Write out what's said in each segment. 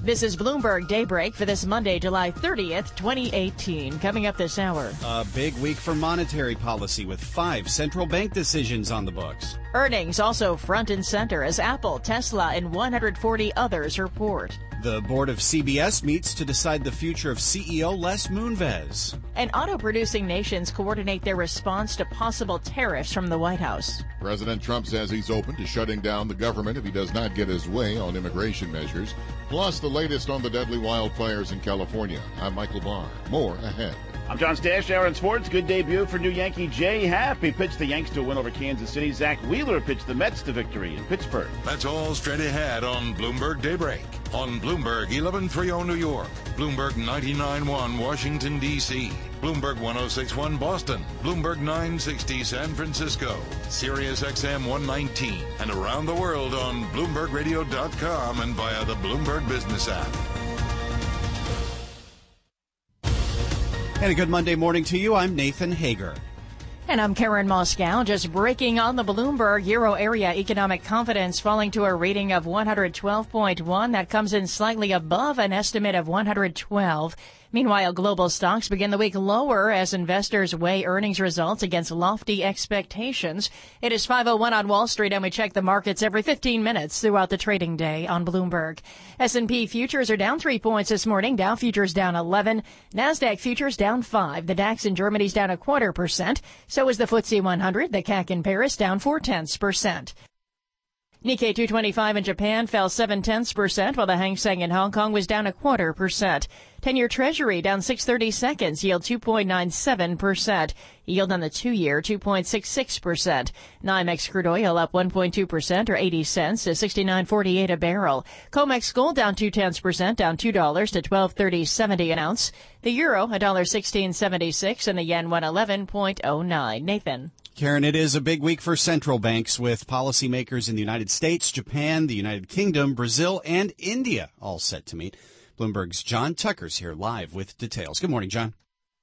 This is Bloomberg Daybreak for this Monday, July 30th, 2018. Coming up this hour. A big week for monetary policy with 5 central bank decisions on the books. Earnings also front and center as Apple, Tesla, and 140 others report. The board of CBS meets to decide the future of CEO Les Moonves. And auto-producing nations coordinate their response to possible tariffs from the White House. President Trump says he's open to shutting down the government if he does not get his way on immigration measures. Plus, the latest on the deadly wildfires in California. I'm Michael Barr. More ahead. I'm John Stash, Aaron Sports. Good debut for new Yankee Jay Happ. He pitched the Yanks to a win over Kansas City. Zach Wheeler pitched the Mets to victory in Pittsburgh. That's all straight ahead on Bloomberg Daybreak. On Bloomberg 1130 New York, Bloomberg 99.1 Washington, D.C., Bloomberg 106.1 Boston, Bloomberg 960 San Francisco, Sirius XM 119, and around the world on BloombergRadio.com and via the Bloomberg Business app. And a good Monday morning to you. I'm Nathan Hager. And I'm Karen Moscow. Just breaking on the Bloomberg Euro area economic confidence falling to a reading of 112.1. That comes in slightly above an estimate of 112. Meanwhile, global stocks begin the week lower as investors weigh earnings results against lofty expectations. It is 5:01 on Wall Street, and we check the markets every 15 minutes throughout the trading day on Bloomberg. S&P futures are down 3 points this morning. Dow futures down 11. NASDAQ futures down 5. The DAX in Germany's down 0.25%. So is the FTSE 100. The CAC in Paris down 0.4%. Nikkei 225 in Japan fell 0.7%, while the Hang Seng in Hong Kong was down 0.25%. 10-year Treasury down 6/32, yield 2.97%. Yield on the 2-year 2.66%. NYMEX crude oil up 1.2% or 80 cents to 69.48 a barrel. COMEX gold down 0.2%, down $2 to 12.3070 an ounce. The euro $1.1676 and the yen 111.09. Nathan. Karen, it is a big week for central banks with policymakers in the United States, Japan, the United Kingdom, Brazil, and India all set to meet. Bloomberg's John Tucker's here live with details. Good morning, John.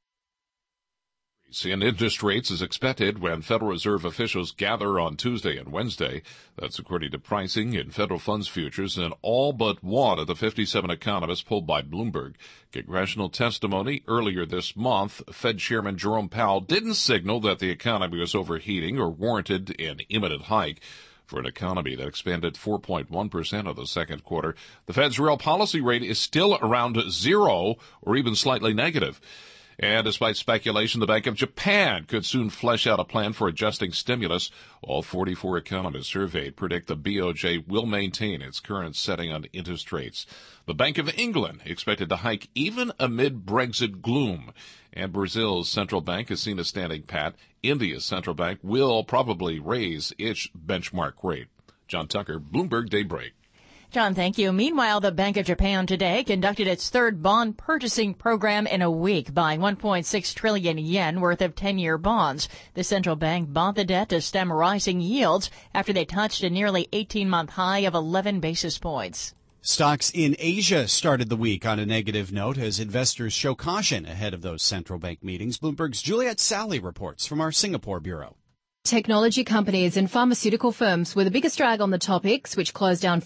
In interest rates is expected when Federal Reserve officials gather on Tuesday and Wednesday. That's according to pricing in federal funds futures and all but one of the 57 economists polled by Bloomberg. Congressional testimony earlier this month, Fed Chairman Jerome Powell didn't signal that the economy was overheating or warranted an imminent hike. For an economy that expanded 4.1% of the second quarter, the Fed's real policy rate is still around 0 or even slightly negative. And despite speculation, the Bank of Japan could soon flesh out a plan for adjusting stimulus. All 44 economists surveyed predict the BOJ will maintain its current setting on interest rates. The Bank of England expected to hike even amid Brexit gloom. And Brazil's central bank has seen a standing pat. India's central bank will probably raise its benchmark rate. John Tucker, Bloomberg Daybreak. John, thank you. Meanwhile, the Bank of Japan today conducted its third bond purchasing program in a week, buying 1.6 trillion yen worth of 10-year bonds. The central bank bought the debt to stem rising yields after they touched a nearly 18-month high of 11 basis points. Stocks in Asia started the week on a negative note as investors show caution ahead of those central bank meetings. Bloomberg's Juliet Sally reports from our Singapore bureau. Technology companies and pharmaceutical firms were the biggest drag on the TOPIX, which closed down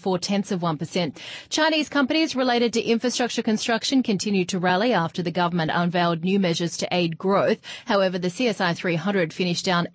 0.4%. Chinese companies related to infrastructure construction continued to rally after the government unveiled new measures to aid growth. However, the CSI 300 finished down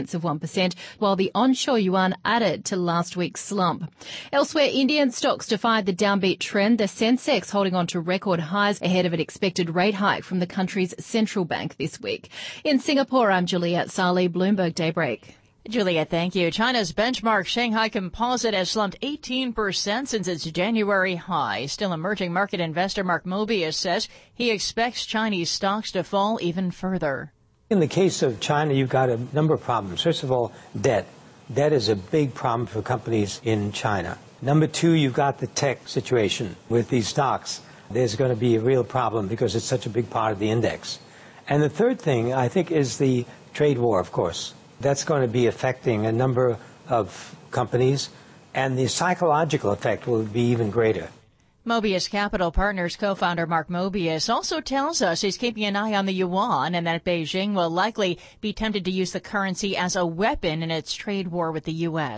0.8%, while the onshore yuan added to last week's slump. Elsewhere, Indian stocks defied the downbeat trend, the Sensex holding on to record highs ahead of an expected rate hike from the country's central bank this week. In Singapore, I'm Juliet Sali, Bloomberg Daybreak. Juliet, thank you. China's benchmark Shanghai Composite has slumped 18% since its January high. Still, emerging market investor Mark Mobius says he expects Chinese stocks to fall even further. In the case of China, you've got a number of problems. First of all, debt. Debt is a big problem for companies in China. Number two, you've got the tech situation with these stocks. There's going to be a real problem because it's such a big part of the index. And the third thing, I think, is the trade war, of course. That's going to be affecting a number of companies, and the psychological effect will be even greater. Mobius Capital Partners co-founder Mark Mobius also tells us he's keeping an eye on the yuan and that Beijing will likely be tempted to use the currency as a weapon in its trade war with the U.S.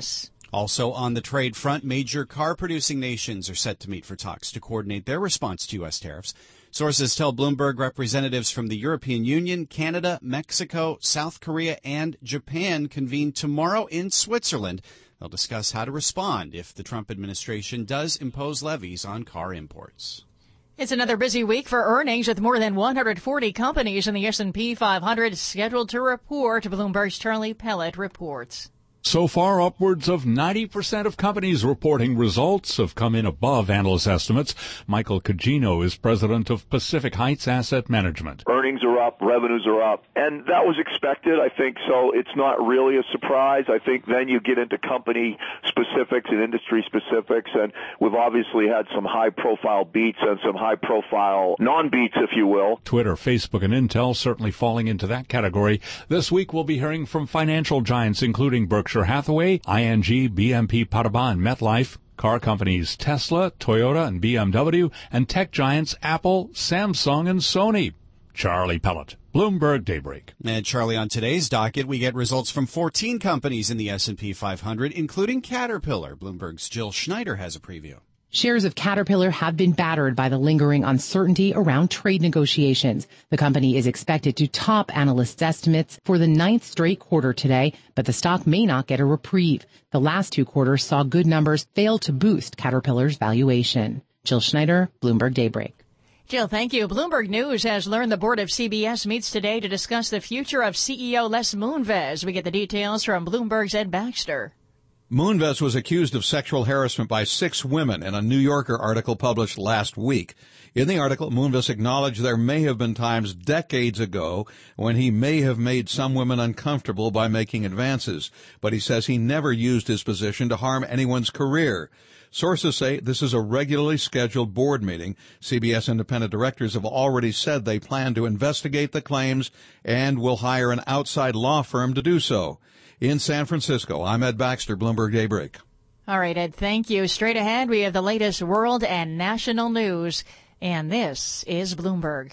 Also on the trade front, major car-producing nations are set to meet for talks to coordinate their response to U.S. tariffs. Sources tell Bloomberg representatives from the European Union, Canada, Mexico, South Korea, and Japan convene tomorrow in Switzerland. They'll discuss how to respond if the Trump administration does impose levies on car imports. It's another busy week for earnings with more than 140 companies in the S&P 500 scheduled to report. Bloomberg's Charlie Pellet reports. So far, upwards of 90% of companies reporting results have come in above analyst estimates. Michael Cugino is president of Pacific Heights Asset Management. Earnings are up, revenues are up, and that was expected, I think, so it's not really a surprise. I think then you get into company specifics and industry specifics, and we've obviously had some high-profile beats and some high-profile non-beats, if you will. Twitter, Facebook, and Intel certainly falling into that category. This week we'll be hearing from financial giants including Berkshire Hathaway, ING, BNP Paribas, and MetLife, car companies Tesla, Toyota, and BMW, and tech giants Apple, Samsung, and Sony. Charlie Pellet, Bloomberg Daybreak. And Charlie, on today's docket, we get results from 14 companies in the S&P 500, including Caterpillar. Bloomberg's Jill Schneider has a preview. Shares of Caterpillar have been battered by the lingering uncertainty around trade negotiations. The company is expected to top analysts' estimates for the 9th straight quarter today, but the stock may not get a reprieve. The last 2 quarters saw good numbers fail to boost Caterpillar's valuation. Jill Schneider, Bloomberg Daybreak. Jill, thank you. Bloomberg News has learned the board of CBS meets today to discuss the future of CEO Les Moonves. We get the details from Bloomberg's Ed Baxter. Moonves was accused of sexual harassment by 6 women in a New Yorker article published last week. In the article, Moonves acknowledged there may have been times decades ago when he may have made some women uncomfortable by making advances, but he says he never used his position to harm anyone's career. Sources say this is a regularly scheduled board meeting. CBS independent directors have already said they plan to investigate the claims and will hire an outside law firm to do so. In San Francisco, I'm Ed Baxter, Bloomberg Daybreak. All right, Ed, thank you. Straight ahead, we have the latest world and national news, and this is Bloomberg.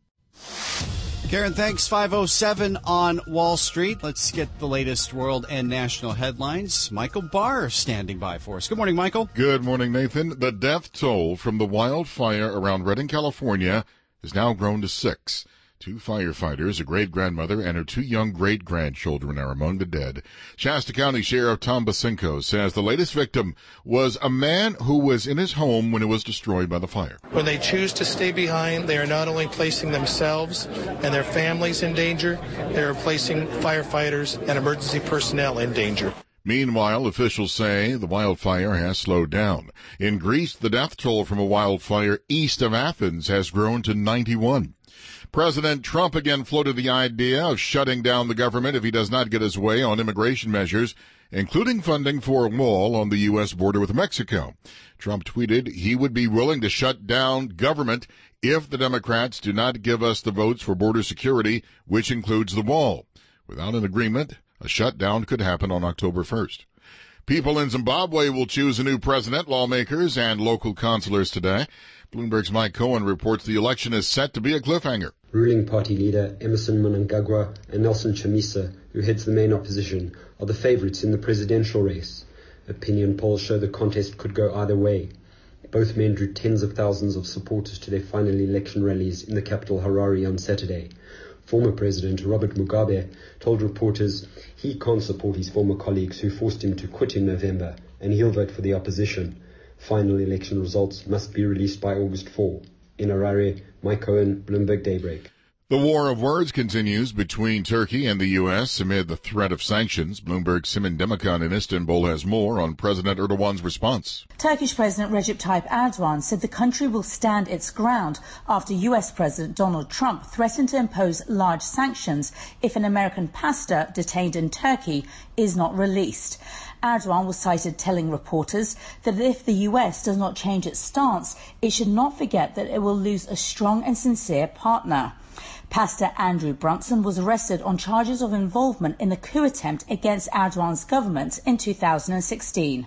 Karen, thanks. 5:07 on Wall Street. Let's get the latest world and national headlines. Michael Barr standing by for us. Good morning, Michael. Good morning, Nathan. The death toll from the wildfire around Redding, California, has now grown to 6. 2 firefighters, a great-grandmother, and her 2 young great-grandchildren are among the dead. Shasta County Sheriff Tom Basinko says the latest victim was a man who was in his home when it was destroyed by the fire. When they choose to stay behind, they are not only placing themselves and their families in danger, they are placing firefighters and emergency personnel in danger. Meanwhile, officials say the wildfire has slowed down. In Greece, the death toll from a wildfire east of Athens has grown to 91. President Trump again floated the idea of shutting down the government if he does not get his way on immigration measures, including funding for a wall on the U.S. border with Mexico. Trump tweeted he would be willing to shut down government if the Democrats do not give us the votes for border security, which includes the wall. Without an agreement, a shutdown could happen on October 1st. People in Zimbabwe will choose a new president, lawmakers, and local councilors today. Bloomberg's Mike Cohen reports the election is set to be a cliffhanger. Ruling party leader Emmerson Mnangagwa and Nelson Chamisa, who heads the main opposition, are the favourites in the presidential race. Opinion polls show the contest could go either way. Both men drew tens of thousands of supporters to their final election rallies in the capital Harare on Saturday. Former President Robert Mugabe told reporters he can't support his former colleagues who forced him to quit in November, and he'll vote for the opposition. Final election results must be released by August 4. In Harare, Mike Cohen, Bloomberg Daybreak. The war of words continues between Turkey and the U.S. amid the threat of sanctions. Bloomberg's Simin Demirkan in Istanbul has more on President Erdogan's response. Turkish President Recep Tayyip Erdogan said the country will stand its ground after U.S. President Donald Trump threatened to impose large sanctions if an American pastor detained in Turkey is not released. Erdogan was cited telling reporters that if the U.S. does not change its stance, it should not forget that it will lose a strong and sincere partner. Pastor Andrew Brunson was arrested on charges of involvement in the coup attempt against Erdogan's government in 2016.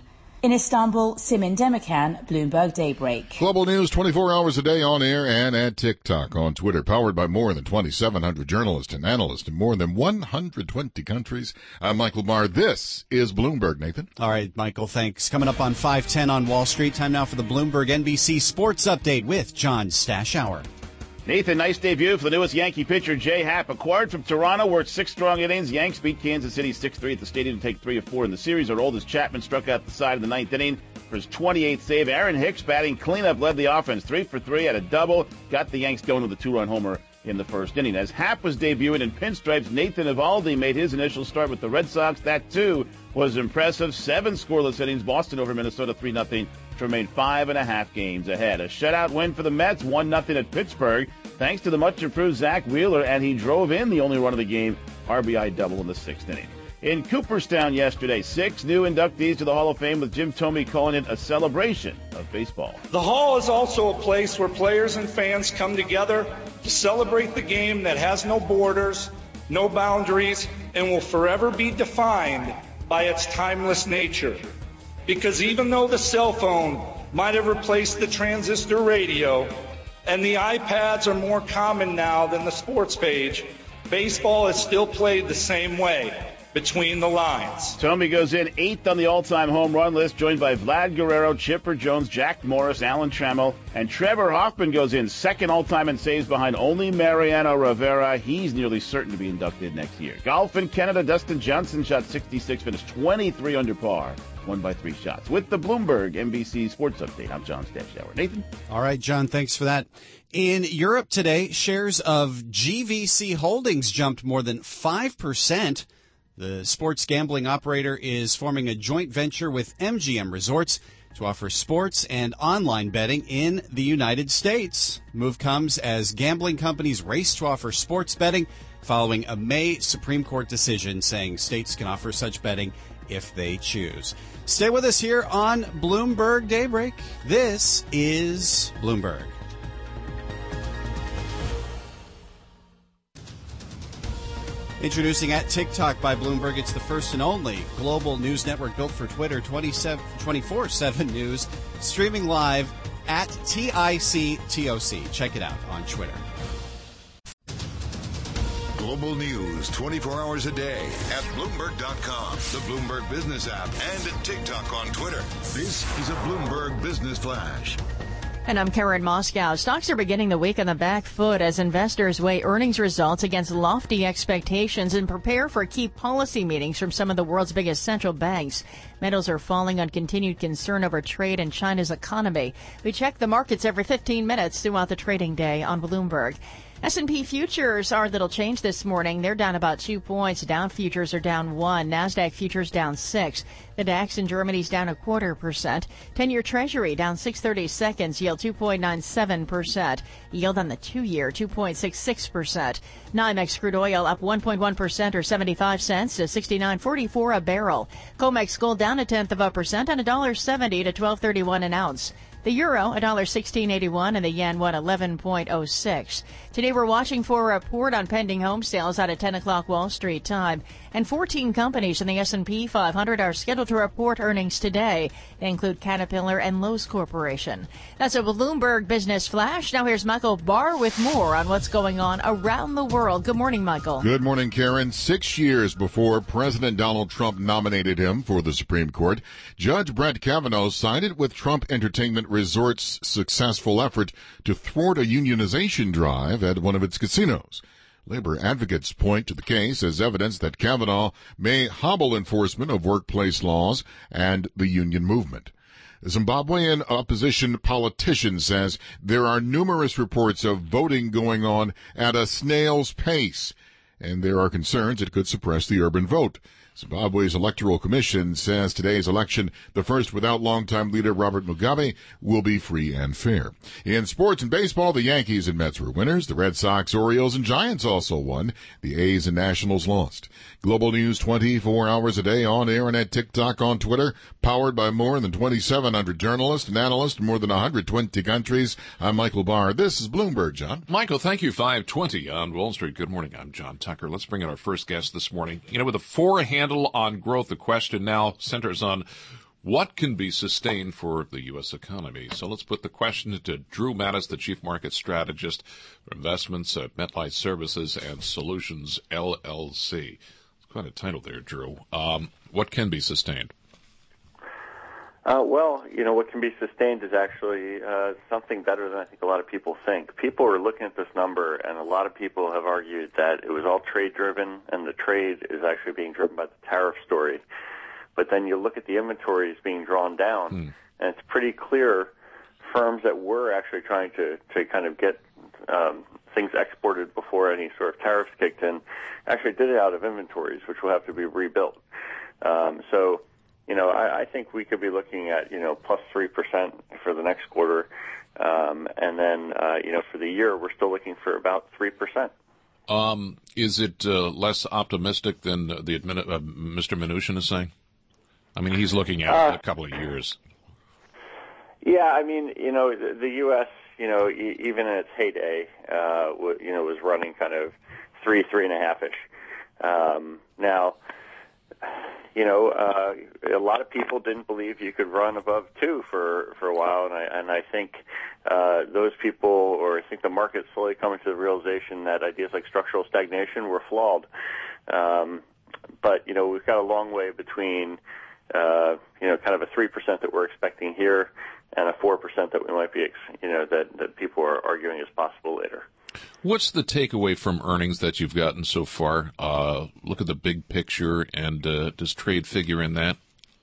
In Istanbul, Simin Demirkan, Bloomberg Daybreak. Global news 24 hours a day on air and at TikTok, on Twitter, powered by more than 2,700 journalists and analysts in more than 120 countries. I'm Michael Barr. This is Bloomberg, Nathan. All right, Michael, thanks. Coming up on 5:10 on Wall Street. Time now for the Bloomberg NBC Sports Update with John Stashower. Nathan, nice debut for the newest Yankee pitcher, Jay Happ. Acquired from Toronto, worked 6 strong innings. Yanks beat Kansas City 6-3 at the stadium to take 3 of 4 in the series. Aroldis Chapman struck out the side of the 9th inning for his 28th save. Aaron Hicks batting cleanup led the offense 3 for 3, had a double, got the Yanks going with a 2-run homer in the first inning. As Happ was debuting in pinstripes, Nathan Eovaldi made his initial start with the Red Sox. That, too, was impressive. 7 scoreless innings. Boston over Minnesota 3-0 to remain 5.5 games ahead. A shutout win for the Mets, 1-0 at Pittsburgh, thanks to the much-improved Zach Wheeler, and he drove in the only run of the game, RBI double in the 6th inning. In Cooperstown yesterday, 6 new inductees to the Hall of Fame, with Jim Thome calling it a celebration of baseball. The Hall is also a place where players and fans come together to celebrate the game that has no borders, no boundaries, and will forever be defined by its timeless nature. Because even though the cell phone might have replaced the transistor radio, and the iPads are more common now than the sports page, baseball is still played the same way, between the lines. Thome goes in 8th on the all-time home run list, joined by Vlad Guerrero, Chipper Jones, Jack Morris, Alan Trammell, and Trevor Hoffman goes in 2nd all-time in saves behind only Mariano Rivera. He's nearly certain to be inducted next year. Golf in Canada, Dustin Johnson shot 66, finished 23 under par. Won by 3 shots. With the Bloomberg NBC Sports Update, I'm John Stashower. Nathan? All right, John, thanks for that. In Europe today, shares of GVC Holdings jumped more than 5%. The sports gambling operator is forming a joint venture with MGM Resorts to offer sports and online betting in the United States. The move comes as gambling companies race to offer sports betting following a May Supreme Court decision saying states can offer such betting if they choose. Stay with us here on Bloomberg Daybreak. This is Bloomberg. Introducing at TikTok by Bloomberg, it's the first and only global news network built for Twitter, 24/7 news, streaming live at TICTOC. Check it out on Twitter. Global news 24 hours a day at Bloomberg.com, the Bloomberg Business app, and at TikTok on Twitter. This is a Bloomberg Business Flash. And I'm Karen Moscow. Stocks are beginning the week on the back foot as investors weigh earnings results against lofty expectations and prepare for key policy meetings from some of the world's biggest central banks. Metals are falling on continued concern over trade and China's economy. We check the markets every 15 minutes throughout the trading day on Bloomberg. S&P futures are little change this morning. They're down about 2 points. Dow futures are down 1. NASDAQ futures down 6. The DAX in Germany's down 0.25%. 10-year Treasury down 6/30 seconds. Yield 2.97%. Yield on the 2-year 2.66%. NYMEX crude oil up 1.1% or 75 cents to 69.44 a barrel. COMEX gold down 0.1% on $1.70 to $12.31 an ounce. The euro, $1.1681, and the yen, 111.06. Today we're watching for a report on pending home sales out at 10 o'clock Wall Street time. And 14 companies in the S&P 500 are scheduled to report earnings today. They include Caterpillar and Lowe's Corporation. That's a Bloomberg Business Flash. Now here's Michael Barr with more on what's going on around the world. Good morning, Michael. Good morning, Karen. 6 years before President Donald Trump nominated him for the Supreme Court, Judge Brett Kavanaugh sided with Trump Entertainment Resort's successful effort to thwart a unionization drive at one of its casinos. Labor advocates point to the case as evidence that Kavanaugh may hobble enforcement of workplace laws and the union movement. A Zimbabwean opposition politician says there are numerous reports of voting going on at a snail's pace, and there are concerns it could suppress the urban vote. Zimbabwe's Electoral Commission says today's election, the first without longtime leader Robert Mugabe, will be free and fair. In sports and baseball, the Yankees and Mets were winners. The Red Sox, Orioles, and Giants also won. The A's and Nationals lost. Global news 24 hours a day on air and at TikTok, on Twitter, powered by more than 2,700 journalists and analysts in more than 120 countries. I'm Michael Barr. This is Bloomberg, John. Michael, thank you. 5:20 on Wall Street. Good morning. I'm John Tucker. Let's bring in our first guest this morning. With a 4 handle on growth, the question now centers on What can be sustained for the U.S. economy? So let's put the question to Drew Mattis, the Chief Market Strategist for Investments at MetLife Services and Solutions, LLC. It's quite a title there, Drew. What can be sustained? What can be sustained is actually something better than I think a lot of people think. People are looking at this number, and a lot of people have argued that it was all trade-driven, and the trade is actually being driven by the tariff story. But then you look at the inventories being drawn down, and it's pretty clear firms that were actually trying to kind of get things exported before any sort of tariffs kicked in actually did it out of inventories, which will have to be rebuilt. I think we could be looking at, plus 3% for the next quarter. And then, for the year, we're still looking for about 3%. Is it less optimistic than Mr. Mnuchin is saying? I mean, he's looking at a couple of years. Yeah, I mean, the U.S., even in its heyday, was running kind of 3.5-ish. Now, a lot of people didn't believe you could run above 2 for a while, and I think those people, or I think the market's slowly coming to the realization that ideas like structural stagnation were flawed. But we've got a long way between kind of a 3% that we're expecting here and a 4% that we might be, that people are arguing is possible later. What's the takeaway from earnings that you've gotten so far? Look at the big picture, and does trade figure in that?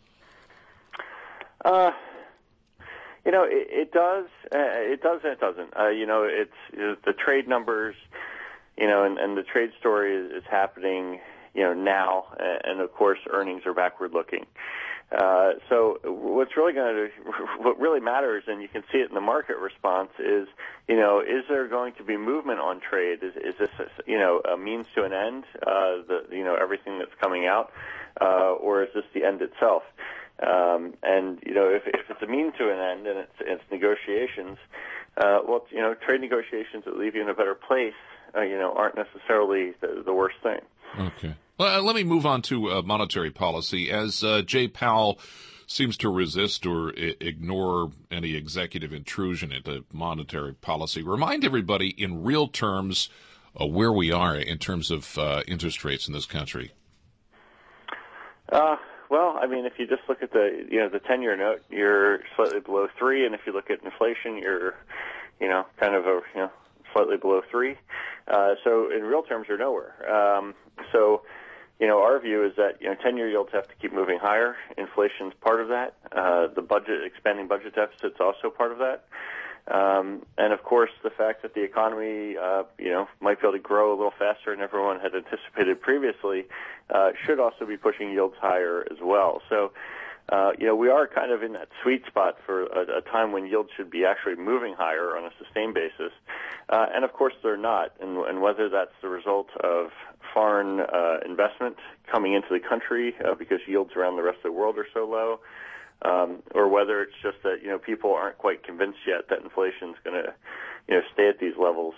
It does. It does and it doesn't. It's the trade numbers, and the trade story is happening, now, and of course earnings are backward looking. So what really matters, and you can see it in the market response, is there going to be movement on trade? Is this a means to an end? Everything that's coming out, or is this the end itself? If it's a means to an end and it's negotiations, trade negotiations that leave you in a better place, aren't necessarily the worst thing. Okay. Well, let me move on to monetary policy. As Jay Powell seems to resist or ignore any executive intrusion into monetary policy, remind everybody in real terms where we are in terms of interest rates in this country. Well, I mean, if you just look at the 10-year note, you're slightly below 3, and if you look at inflation, you're, kind of slightly below 3. So in real terms, you're nowhere. Our view is that 10-year yields have to keep moving higher. Inflation's part of that. The expanding budget deficit's also part of that. And of course, the fact that the economy, might be able to grow a little faster than everyone had anticipated previously, should also be pushing yields higher as well. So, we are kind of in that sweet spot for a time when yields should be actually moving higher on a sustained basis. And of course they're not. And whether that's the result of foreign investment coming into the country because yields around the rest of the world are so low, or whether it's just that, people aren't quite convinced yet that inflation's going to, stay at these levels.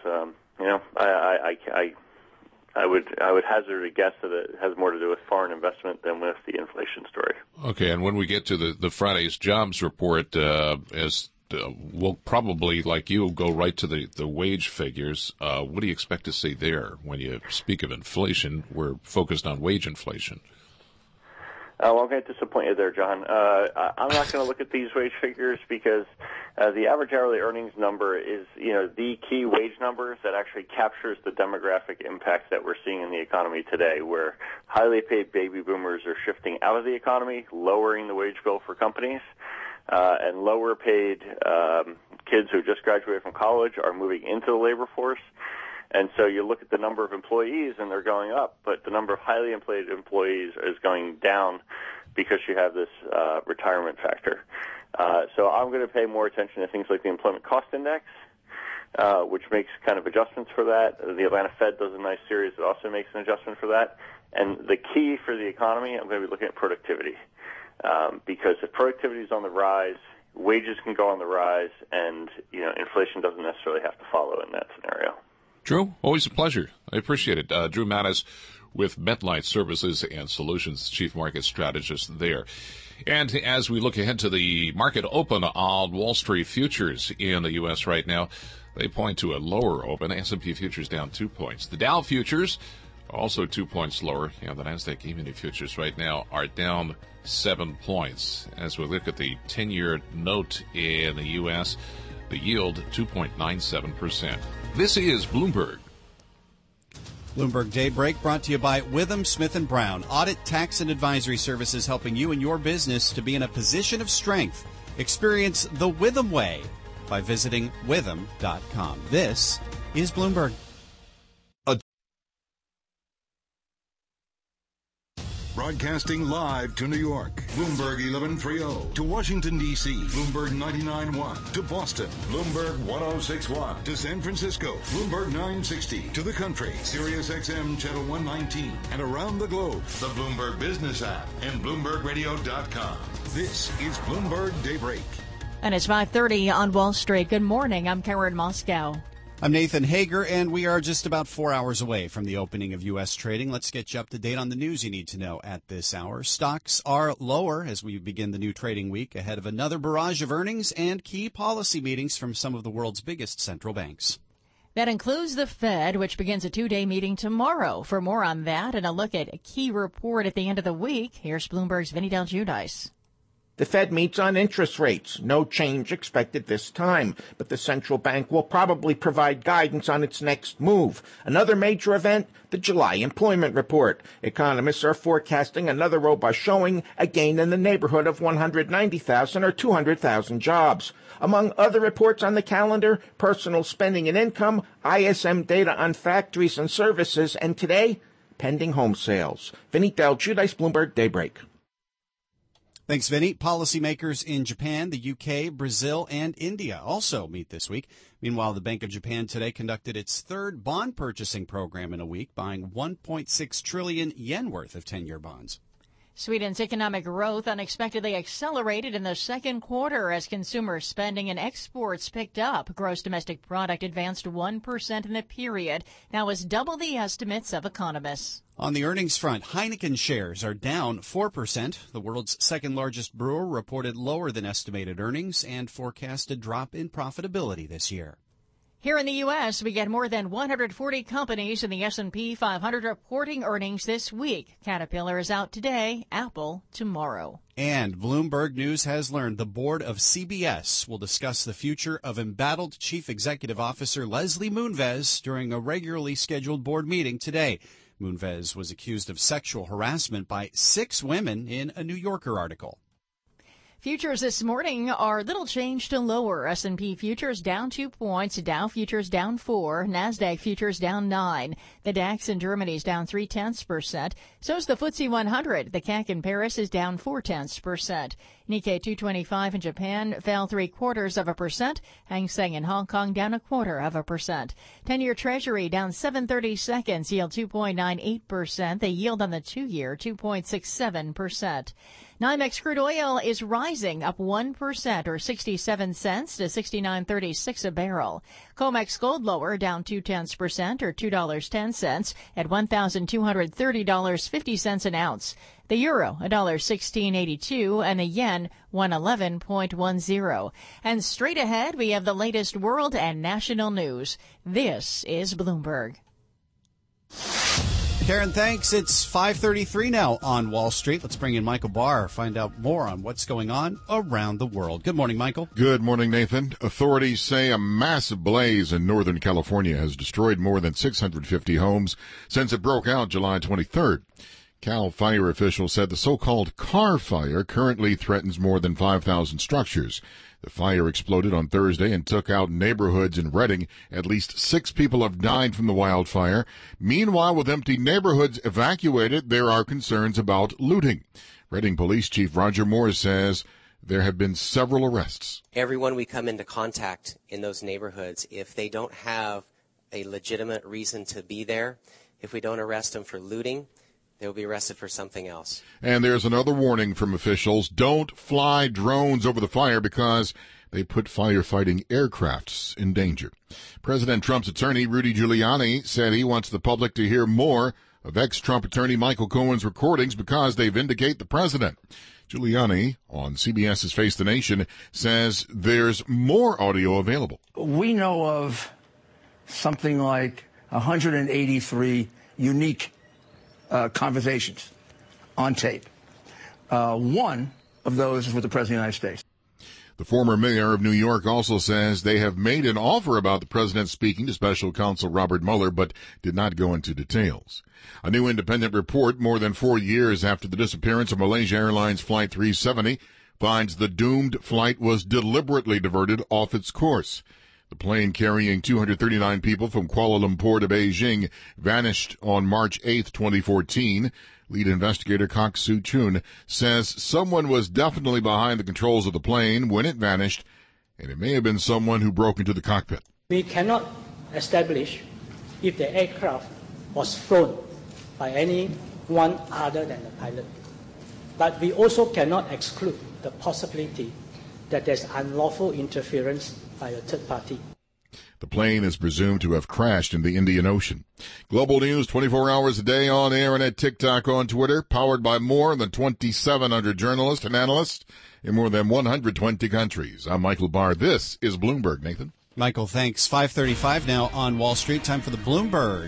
I would hazard a guess that it has more to do with foreign investment than with the inflation story. Okay, and when we get to the Friday's jobs report, we'll probably, like you, go right to the wage figures. What do you expect to see there? When you speak of inflation, we're focused on wage inflation. Well, I'm going to disappoint you there, John. I'm not going to look at these wage figures because the average hourly earnings number is, the key wage number that actually captures the demographic impact that we're seeing in the economy today, where highly paid baby boomers are shifting out of the economy, lowering the wage bill for companies, and lower paid kids who just graduated from college are moving into the labor force. And so you look at the number of employees, and they're going up, but the number of highly employed employees is going down because you have this retirement factor. So I'm going to pay more attention to things like the Employment Cost Index, which makes kind of adjustments for that. The Atlanta Fed does a nice series that also makes an adjustment for that. And the key for the economy, I'm going to be looking at productivity, because if productivity is on the rise, wages can go on the rise, and inflation doesn't necessarily have to follow in that scenario. Drew, always a pleasure. I appreciate it. Drew Mattis with MetLife Services and Solutions, Chief Market Strategist there. And as we look ahead to the market open on Wall Street futures in the U.S. right now, they point to a lower open. S&P futures down 2 points. The Dow futures also 2 points lower. The NASDAQ E-mini futures right now are down 7 points. As we look at the 10-year note in the U.S., the yield 2.97%. This is Bloomberg. Bloomberg Daybreak brought to you by Withum Smith & Brown. Audit, tax, and advisory services helping you and your business to be in a position of strength. Experience the Withum way by visiting withum.com. This is Bloomberg. Broadcasting live to New York, Bloomberg 1130. To Washington, D.C., Bloomberg 99.1. To Boston, Bloomberg 106.1. To San Francisco, Bloomberg 960. To the country, Sirius XM Channel 119. And around the globe, the Bloomberg Business app and BloombergRadio.com. This is Bloomberg Daybreak. And it's 5:30 on Wall Street. Good morning. I'm Karen Moscow. I'm Nathan Hager, and we are just about 4 hours away from the opening of U.S. trading. Let's get you up to date on the news you need to know at this hour. Stocks are lower as we begin the new trading week ahead of another barrage of earnings and key policy meetings from some of the world's biggest central banks. That includes the Fed, which begins a two-day meeting tomorrow. For more on that and a look at a key report at the end of the week, here's Bloomberg's Vinny Del Giudice. The Fed meets on interest rates. No change expected this time, but the central bank will probably provide guidance on its next move. Another major event, the July employment report. Economists are forecasting another robust showing, a gain in the neighborhood of 190,000 or 200,000 jobs. Among other reports on the calendar, personal spending and income, ISM data on factories and services, and today, pending home sales. Vinny Del Giudice, Bloomberg Daybreak. Thanks, Vinny. Policymakers in Japan, the UK, Brazil, and India also meet this week. Meanwhile, the Bank of Japan today conducted its third bond purchasing program in a week, buying 1.6 trillion yen worth of 10-year bonds. Sweden's economic growth unexpectedly accelerated in the second quarter as consumer spending and exports picked up. Gross domestic product advanced 1% in the period, now is double the estimates of economists. On the earnings front, Heineken shares are down 4%. The world's second-largest brewer reported lower than estimated earnings and forecast a drop in profitability this year. Here in the U.S., we get more than 140 companies in the S&P 500 reporting earnings this week. Caterpillar is out today, Apple tomorrow. And Bloomberg News has learned the board of CBS will discuss the future of embattled Chief Executive Officer Leslie Moonves during a regularly scheduled board meeting today. Moonves was accused of sexual harassment by 6 women in a New Yorker article. Futures this morning are little change to lower. S&P futures down 2 points, Dow futures down 4, NASDAQ futures down 9. The DAX in Germany is down 0.3%. So is the FTSE 100. The CAC in Paris is down 0.4%. Nikkei 225 in Japan fell 0.75%. Hang Seng in Hong Kong down 0.25%. 10-year Treasury down 7/30 seconds, yield 2.98%. The yield on the 2-year 2.67%. NYMEX crude oil is rising up 1% or 67 cents to $69.36 a barrel. COMEX gold lower down 0.2% or $2.10 at $1,230.50 an ounce. The euro, $1.1682, and the yen, 111.10. And straight ahead, we have the latest world and national news. This is Bloomberg. Karen, thanks. It's 5:33 now on Wall Street. Let's bring in Michael Barr, find out more on what's going on around the world. Good morning, Michael. Good morning, Nathan. Authorities say a massive blaze in Northern California has destroyed more than 650 homes since it broke out July 23rd. Cal Fire officials said the so-called car fire currently threatens more than 5,000 structures. The fire exploded on Thursday and took out neighborhoods in Redding. At least 6 people have died from the wildfire. Meanwhile, with empty neighborhoods evacuated, there are concerns about looting. Redding Police Chief Roger Moore says there have been several arrests. Everyone we come into contact in those neighborhoods, if they don't have a legitimate reason to be there, if we don't arrest them for looting, they will be arrested for something else. And there's another warning from officials. Don't fly drones over the fire because they put firefighting aircrafts in danger. President Trump's attorney, Rudy Giuliani, said he wants the public to hear more of ex-Trump attorney Michael Cohen's recordings because they vindicate the president. Giuliani on CBS's Face the Nation says there's more audio available. We know of something like 183 unique conversations on tape. One of those is with the President of the United States. The former mayor of New York also says they have made an offer about the president speaking to special counsel Robert Mueller, but did not go into details. A new independent report more than 4 years after the disappearance of Malaysia Airlines Flight 370 finds the doomed flight was deliberately diverted off its course. The plane carrying 239 people from Kuala Lumpur to Beijing vanished on March 8, 2014. Lead investigator Kok Soo Chun says someone was definitely behind the controls of the plane when it vanished, and it may have been someone who broke into the cockpit. We cannot establish if the aircraft was flown by anyone other than the pilot. But we also cannot exclude the possibility that there's unlawful interference by a third party. The plane is presumed to have crashed in the Indian Ocean. Global news 24 hours a day on air and at TikTok, on Twitter, powered by more than 2,700 journalists and analysts in more than 120 countries. I'm Michael Barr. This is Bloomberg. Nathan? Michael, thanks. 5:35 now on Wall Street. Time for the Bloomberg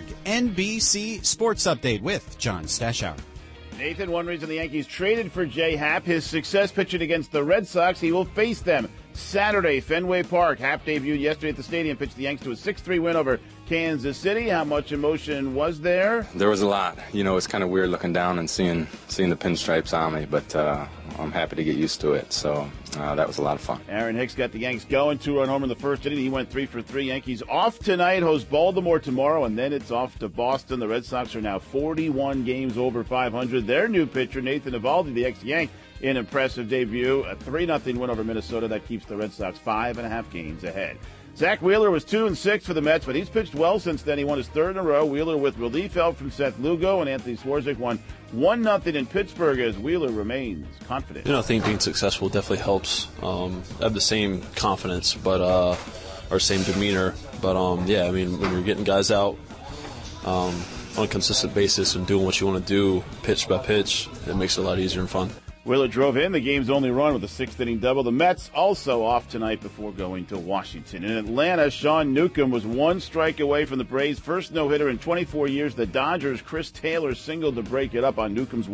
NBC Sports Update with John Stashower. Nathan, one reason the Yankees traded for Jay Happ, his success pitching against the Red Sox. He will face them Saturday, Fenway Park. Happ debuted yesterday at the stadium, pitched the Yanks to a 6-3 win over Kansas City. How much emotion was there? There was a lot. You know, it's kind of weird looking down and seeing the pinstripes on me, but I'm happy to get used to it. So that was a lot of fun. Aaron Hicks got the Yanks going, 2-run homer in the first inning. He went 3 for 3. Yankees off tonight, host Baltimore tomorrow, and then it's off to Boston. The Red Sox are now 41 games over 500. Their new pitcher, Nathan Eovaldi, the ex-Yank, an impressive debut, a 3-0 win over Minnesota. That keeps the Red Sox 5.5 games ahead. Zach Wheeler was 2-6 for the Mets, but he's pitched well since then. He won his third in a row. Wheeler with relief help from Seth Lugo, and Anthony Swarzak won 1-0 in Pittsburgh as Wheeler remains confident. You know, I think being successful definitely helps. I have the same confidence, but or same demeanor. But yeah, I mean, when you're getting guys out on a consistent basis and doing what you want to do, pitch by pitch, it makes it a lot easier and fun. Wheeler drove in the game's only run with a sixth-inning double. The Mets also off tonight before going to Washington. In Atlanta, Sean Newcomb was one strike away from the Braves' first no-hitter in 24 years. The Dodgers' Chris Taylor singled to break it up on Newcomb's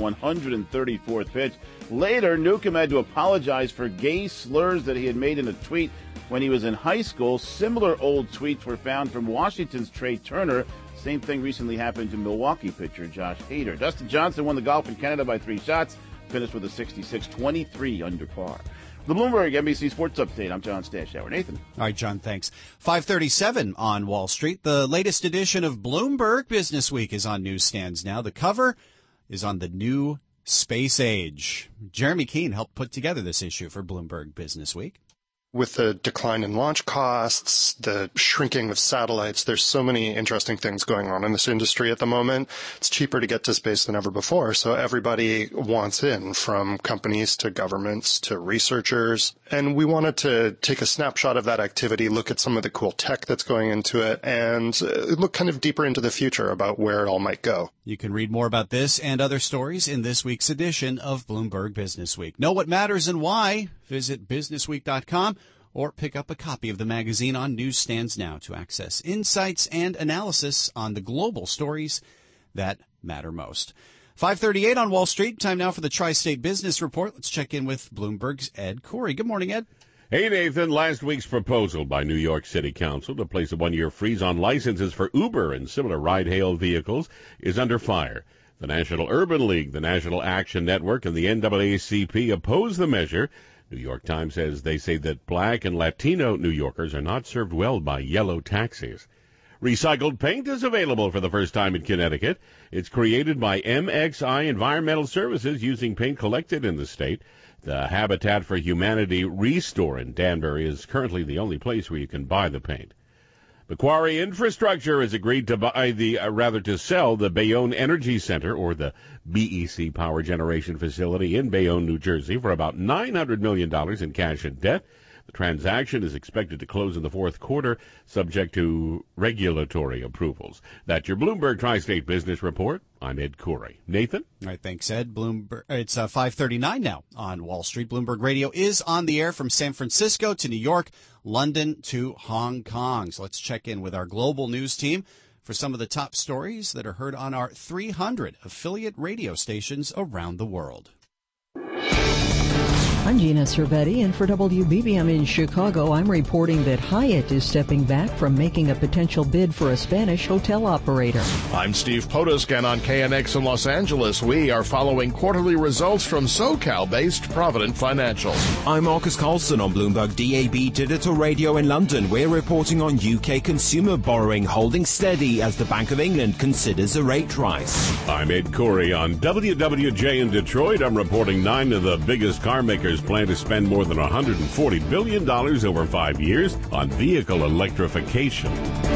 134th pitch. Later, Newcomb had to apologize for gay slurs that he had made in a tweet when he was in high school. Similar old tweets were found from Washington's Trey Turner. Same thing recently happened to Milwaukee pitcher Josh Hader. Dustin Johnson won the golf in Canada by 3 shots. Finished with a 66, 23 under par. The Bloomberg NBC Sports Update. I'm John Stashower. Nathan. All right, John, thanks. 5:37 on Wall Street. The latest edition of Bloomberg Business Week is on newsstands now. The cover is on the new space age. Jeremy Keene helped put together this issue for Bloomberg Business Week. With the decline in launch costs, the shrinking of satellites, there's so many interesting things going on in this industry at the moment. It's cheaper to get to space than ever before, so everybody wants in, from companies to governments to researchers. And we wanted to take a snapshot of that activity, look at some of the cool tech that's going into it, and look kind of deeper into the future about where it all might go. You can read more about this and other stories in this week's edition of Bloomberg Business Week. Know what matters and why? Visit businessweek.com or pick up a copy of the magazine on newsstands now to access insights and analysis on the global stories that matter most. 5:38 on Wall Street. Time now for the Tri-State Business Report. Let's check in with Bloomberg's Ed Corey. Good morning, Ed. Hey, Nathan. Last week's proposal by New York City Council to place a 1-year freeze on licenses for Uber and similar ride-hail vehicles is under fire. The National Urban League, the National Action Network, and the NAACP oppose the measure. New York Times says they say that black and Latino New Yorkers are not served well by yellow taxis. Recycled paint is available for the first time in Connecticut. It's created by MXI Environmental Services using paint collected in the state. The Habitat for Humanity Restore in Danbury is currently the only place where you can buy the paint. Macquarie Infrastructure has agreed to sell the Bayonne Energy Center, or the BEC power generation facility in Bayonne, New Jersey, for about $900 million in cash and debt. The transaction is expected to close in the fourth quarter, subject to regulatory approvals. That's your Bloomberg Tri-State Business Report. I'm Ed Corey. Nathan? All right, thanks, Ed. Bloomberg. It's 5:39 now on Wall Street. Bloomberg Radio is on the air from San Francisco to New York, London to Hong Kong. So let's check in with our global news team for some of the top stories that are heard on our 300 affiliate radio stations around the world. I'm Gina Cervetti, and for WBBM in Chicago, I'm reporting that Hyatt is stepping back from making a potential bid for a Spanish hotel operator. I'm Steve Podoskan on KNX in Los Angeles. We are following quarterly results from SoCal-based Provident Financial. I'm Marcus Carlson on Bloomberg DAB Digital Radio in London. We're reporting on UK consumer borrowing holding steady as the Bank of England considers a rate rise. I'm Ed Corey on WWJ in Detroit. I'm reporting 9 of the biggest car makers plan to spend more than $140 billion over 5 years on vehicle electrification.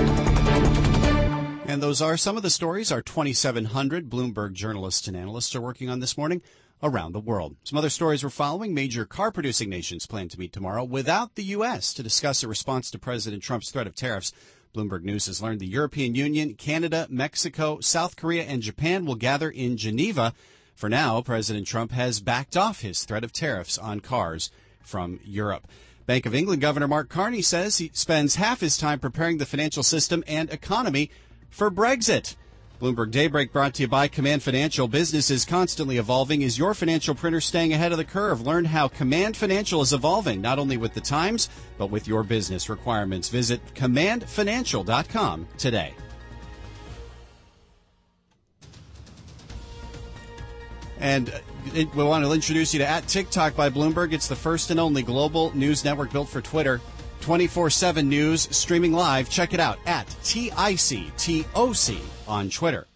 And those are some of the stories our 2,700 Bloomberg journalists and analysts are working on this morning around the world. Some other stories we're following. Major car-producing nations plan to meet tomorrow without the U.S. to discuss a response to President Trump's threat of tariffs. Bloomberg News has learned the European Union, Canada, Mexico, South Korea, and Japan will gather in Geneva. For now, President Trump has backed off his threat of tariffs on cars from Europe. Bank of England Governor Mark Carney says he spends half his time preparing the financial system and economy for Brexit. Bloomberg Daybreak brought to you by Command Financial. Business is constantly evolving. Is your financial printer staying ahead of the curve? Learn how Command Financial is evolving, not only with the times, but with your business requirements. Visit commandfinancial.com today. And we want to introduce you to @TikTok by Bloomberg. It's the first and only global news network built for Twitter. 24/7 news streaming live. Check it out at TICTOC on Twitter.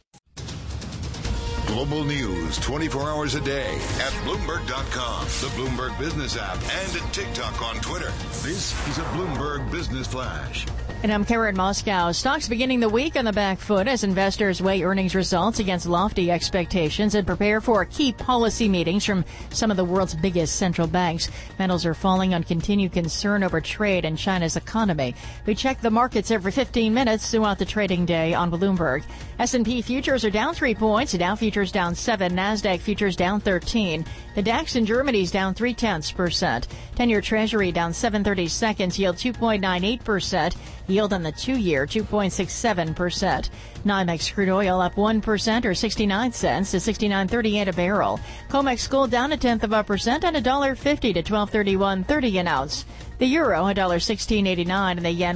Global news 24 hours a day at Bloomberg.com, the Bloomberg Business app, and at TikTok on Twitter. This is a Bloomberg Business Flash. And I'm Karen Moscow. Stocks beginning the week on the back foot as investors weigh earnings results against lofty expectations and prepare for key policy meetings from some of the world's biggest central banks. Metals are falling on continued concern over trade and China's economy. We check the markets every 15 minutes throughout the trading day on Bloomberg. S&P futures are down 3 points. Dow futures down 7. NASDAQ futures down 13. The DAX in Germany is down 0.3%. 10-year Treasury down 7/32, yield 2.98%. Yield on the 2-year, 2.67%. NYMEX crude oil up 1% or 69 cents to $69.38 a barrel. COMEX gold down 0.1% on $1.50 to $12.31.30 an ounce. The euro $1.1689 and the yen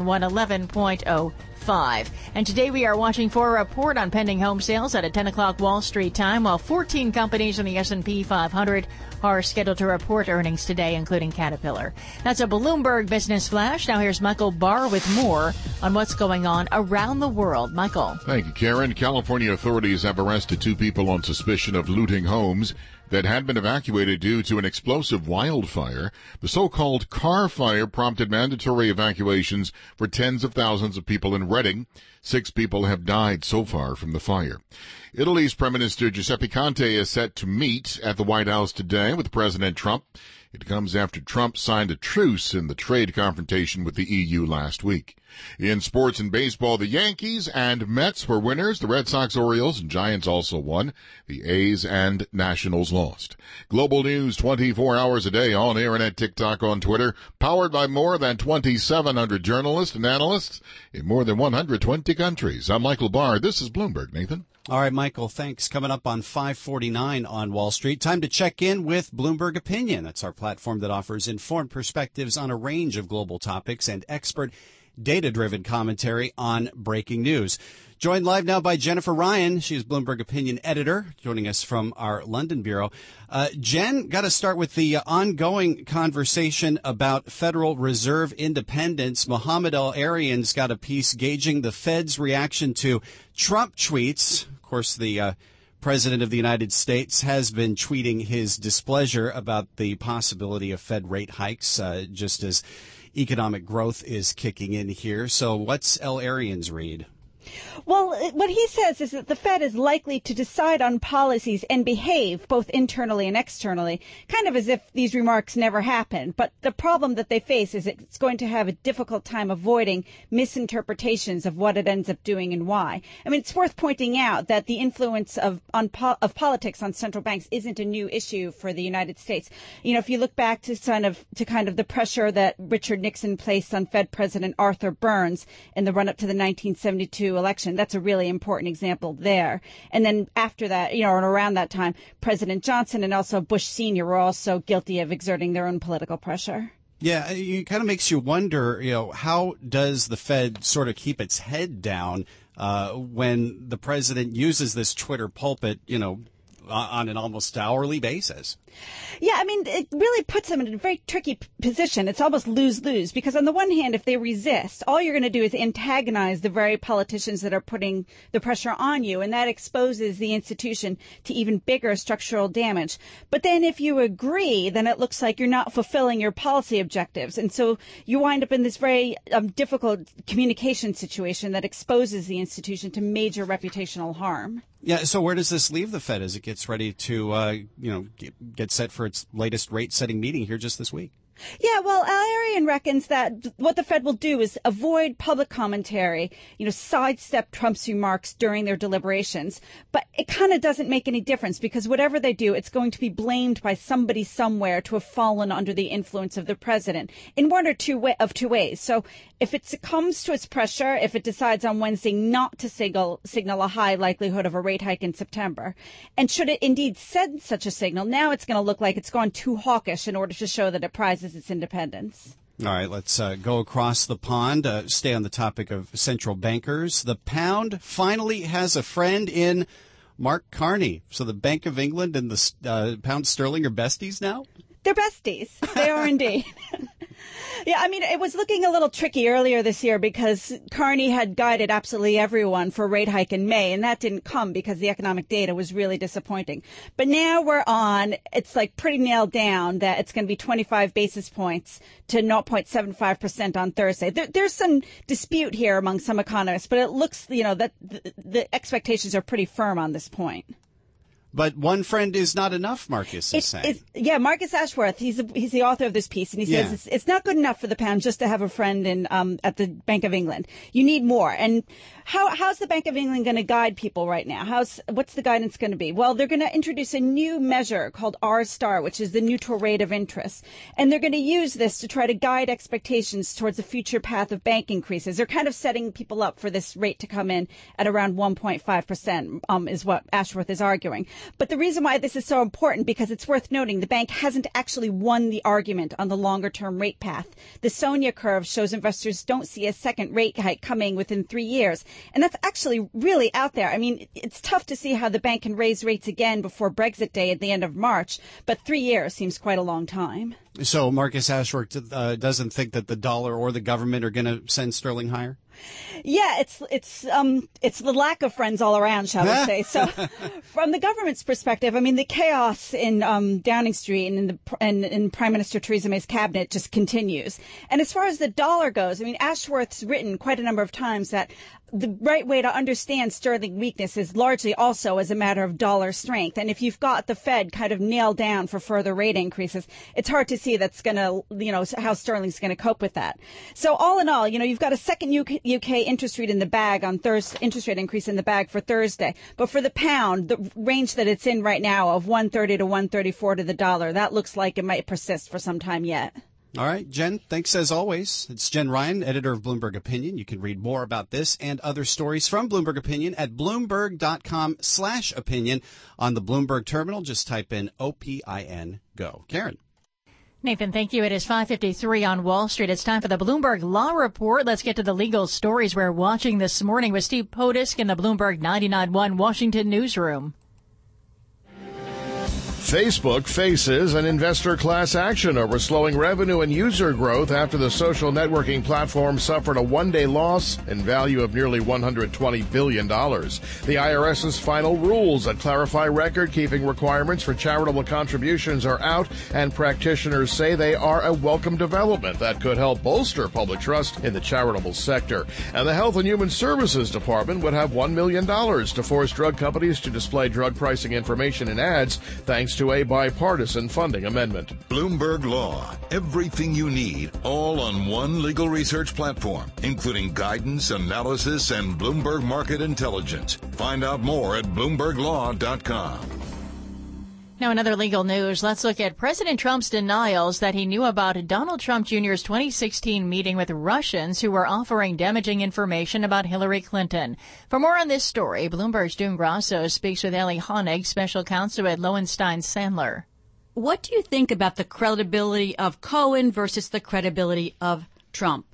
111.05. And today we are watching for a report on pending home sales at 10 o'clock Wall Street time, while 14 companies in the S&P 500 are scheduled to report earnings today, including Caterpillar. That's a Bloomberg Business Flash. Now here's Michael Barr with more on what's going on around the world. Michael. Thank you, Karen. California authorities have arrested 2 people on suspicion of looting homes that had been evacuated due to an explosive wildfire. The so-called car fire prompted mandatory evacuations for tens of thousands of people in Redding. 6 people have died so far from the fire. Italy's Prime Minister Giuseppe Conte is set to meet at the White House today with President Trump. It comes after Trump signed a truce in the trade confrontation with the EU last week. In sports and baseball, the Yankees and Mets were winners. The Red Sox, Orioles, and Giants also won. The A's and Nationals lost. Global news 24 hours a day on air and at TikTok, on Twitter. Powered by more than 2,700 journalists and analysts in more than 120 countries. I'm Michael Barr. This is Bloomberg. Nathan? All right, Michael, thanks. Coming up on 5:49 on Wall Street, time to check in with Bloomberg Opinion. That's our platform that offers informed perspectives on a range of global topics and expert data-driven commentary on breaking news. Joined live now by Jennifer Ryan. She's Bloomberg Opinion editor, joining us from our London bureau. Jen, got to start with the ongoing conversation about Federal Reserve independence. Mohammed El-Arian's got a piece gauging the Fed's reaction to Trump tweets. Of course, the President of the United States has been tweeting his displeasure about the possibility of Fed rate hikes, just as economic growth is kicking in here. So what's El-Arian's read? Well, what he says is that the Fed is likely to decide on policies and behave both internally and externally, kind of as if these remarks never happened. But the problem that they face is it's going to have a difficult time avoiding misinterpretations of what it ends up doing and why. I mean, it's worth pointing out that the influence of politics on central banks isn't a new issue for the United States. You know, if you look back to kind of the pressure that Richard Nixon placed on Fed President Arthur Burns in the run-up to the 1972 election, that's a really important example there. And then after that, you know, and around that time, President Johnson and also Bush Sr. were also guilty of exerting their own political pressure. Yeah, it kind of makes you wonder, you know, how does the Fed sort of keep its head down when the president uses this Twitter pulpit, you know, on an almost hourly basis? Yeah, I mean, it really puts them in a very tricky position. It's almost lose-lose, because on the one hand, if they resist, all you're going to do is antagonize the very politicians that are putting the pressure on you, and that exposes the institution to even bigger structural damage. But then if you agree, then it looks like you're not fulfilling your policy objectives. And so you wind up in this very difficult communication situation that exposes the institution to major reputational harm. Yeah, so where does this leave the Fed as it gets ready to, get set for its latest rate-setting meeting here just this week? Yeah, well, Al-Arian reckons that what the Fed will do is avoid public commentary, sidestep Trump's remarks during their deliberations. But it kind of doesn't make any difference, because whatever they do, it's going to be blamed by somebody somewhere to have fallen under the influence of the president in one or two ways. So if it succumbs to its pressure, if it decides on Wednesday not to signal a high likelihood of a rate hike in September, and should it indeed send such a signal, now it's going to look like it's gone too hawkish in order to show that it prizes its independence. All right, let's go across the pond, stay on the topic of central bankers. The pound finally has a friend in Mark Carney. So the Bank of England and the pound sterling are besties now? They're besties. They are indeed. Yeah, I mean, it was looking a little tricky earlier this year because Carney had guided absolutely everyone for a rate hike in May, and that didn't come because the economic data was really disappointing. But now it's like pretty nailed down that it's going to be 25 basis points to 0.75% on Thursday. There's some dispute here among some economists, but it looks, that the expectations are pretty firm on this point. But one friend is not enough, Marcus is saying. Yeah, Marcus Ashworth, he's the author of this piece, and he says it's not good enough for the pound just to have a friend at the Bank of England. You need more. And how's the Bank of England going to guide people right now? What's the guidance going to be? Well, they're going to introduce a new measure called R-star, which is the neutral rate of interest. And they're going to use this to try to guide expectations towards the future path of bank increases. They're kind of setting people up for this rate to come in at around 1.5%, is what Ashworth is arguing. But the reason why this is so important, because it's worth noting the bank hasn't actually won the argument on the longer-term rate path. The SONIA curve shows investors don't see a second rate hike coming within 3 years. And that's actually really out there. I mean, it's tough to see how the bank can raise rates again before Brexit Day at the end of March, but 3 years seems quite a long time. So Marcus Ashworth doesn't think that the dollar or the government are going to send sterling higher? Yeah, it's the lack of friends all around, shall we say. So from the government's perspective, I mean, the chaos in Downing Street and in Prime Minister Theresa May's cabinet just continues. And as far as the dollar goes, I mean, Ashworth's written quite a number of times that the right way to understand sterling weakness is largely also as a matter of dollar strength. And if you've got the Fed kind of nailed down for further rate increases, it's hard to see that's going to, how sterling's going to cope with that. So all in all, you've got a second UK interest rate in the bag on Thursday, interest rate increase in the bag for Thursday. But for the pound, the range that it's in right now of 130 to 134 to the dollar, that looks like it might persist for some time yet. All right, Jen, thanks as always. It's Jen Ryan, editor of Bloomberg Opinion. You can read more about this and other stories from Bloomberg Opinion at Bloomberg.com/opinion. On the Bloomberg terminal, just type in OPIN GO. Karen. Nathan, thank you. It is 5:53 on Wall Street. It's time for the Bloomberg Law Report. Let's get to the legal stories we're watching this morning with Steve Potisk in the Bloomberg 99.1 Washington newsroom. Facebook faces an investor class action over slowing revenue and user growth after the social networking platform suffered a one-day loss in value of nearly $120 billion. The IRS's final rules that clarify record-keeping requirements for charitable contributions are out, and practitioners say they are a welcome development that could help bolster public trust in the charitable sector. And the Health and Human Services Department would have $1 million to force drug companies to display drug pricing information in ads, thanks to a bipartisan funding amendment. Bloomberg Law. Everything you need, all on one legal research platform, including guidance, analysis, and Bloomberg Market Intelligence. Find out more at BloombergLaw.com. Now, in other legal news, let's look at President Trump's denials that he knew about Donald Trump Jr.'s 2016 meeting with Russians who were offering damaging information about Hillary Clinton. For more on this story, Bloomberg's June Grasso speaks with Ellie Honig, special counsel at Lowenstein Sandler. What do you think about the credibility of Cohen versus the credibility of Trump?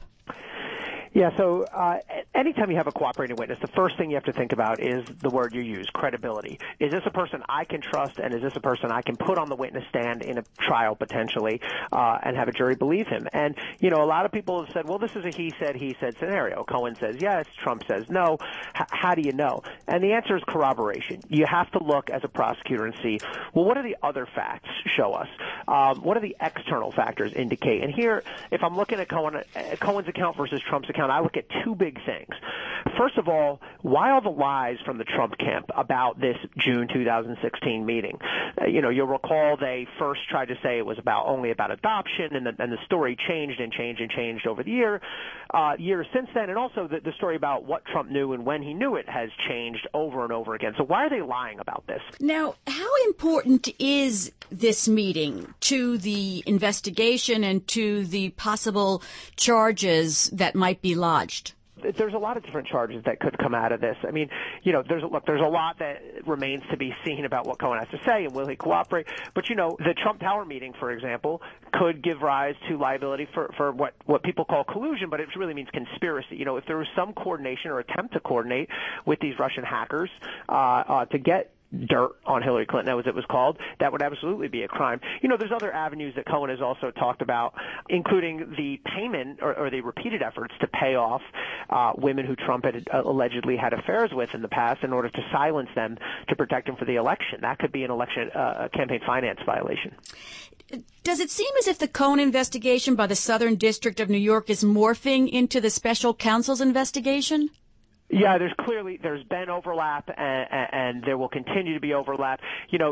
Yeah, so anytime you have a cooperating witness, the first thing you have to think about is the word you use, credibility. Is this a person I can trust, and is this a person I can put on the witness stand in a trial potentially and have a jury believe him? And, you know, a lot of people have said, well, this is a he said scenario. Cohen says yes, Trump says no. How do you know? And the answer is corroboration. You have to look as a prosecutor and see, well, what do the other facts show us? What do the external factors indicate? And here, if I'm looking at Cohen's account versus Trump's account, I look at two big things. First of all, why all the lies from the Trump camp about this June 2016 meeting? You'll recall they first tried to say it was only about adoption, and the story changed over the years since then, and also the story about what Trump knew and when he knew it has changed over and over again. So why are they lying about this? Now, how important is this meeting to the investigation and to the possible charges that might be lodged? There's a lot of different charges that could come out of this. I mean, there's a lot that remains to be seen about what Cohen has to say and will he cooperate. But, the Trump Tower meeting, for example, could give rise to liability for what people call collusion, but it really means conspiracy. If there was some coordination or attempt to coordinate with these Russian hackers to get dirt on Hillary Clinton, as it was called, that would absolutely be a crime. There's other avenues that Cohen has also talked about, including the payment or the repeated efforts to pay off women who Trump had allegedly had affairs with in the past in order to silence them to protect him for the election. That could be an election campaign finance violation. Does it seem as if the Cohen investigation by the Southern District of New York is morphing into the special counsel's investigation? Yeah, there's been overlap, and there will continue to be overlap.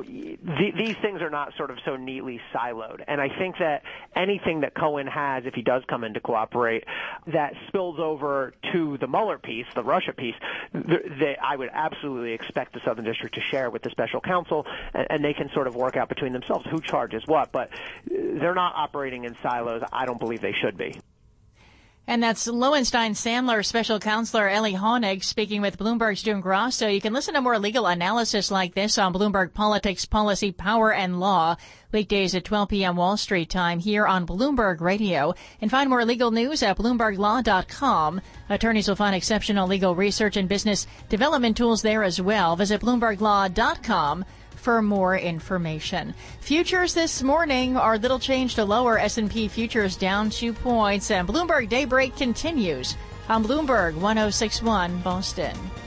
These things are not sort of so neatly siloed, and I think that anything that Cohen has, if he does come in to cooperate, that spills over to the Mueller piece, the Russia piece, I would absolutely expect the Southern District to share with the special counsel, and they can sort of work out between themselves who charges what, but they're not operating in silos. I don't believe they should be. And that's Lowenstein Sandler special counselor Ellie Honig speaking with Bloomberg's June Grasso. You can listen to more legal analysis like this on Bloomberg Politics, Policy, Power, and Law, weekdays at 12 p.m. Wall Street time here on Bloomberg Radio. And find more legal news at BloombergLaw.com. Attorneys will find exceptional legal research and business development tools there as well. Visit BloombergLaw.com for more information. Futures this morning are little change to lower. S&P futures down 2 points, and Bloomberg Daybreak continues on Bloomberg 106.1 Boston.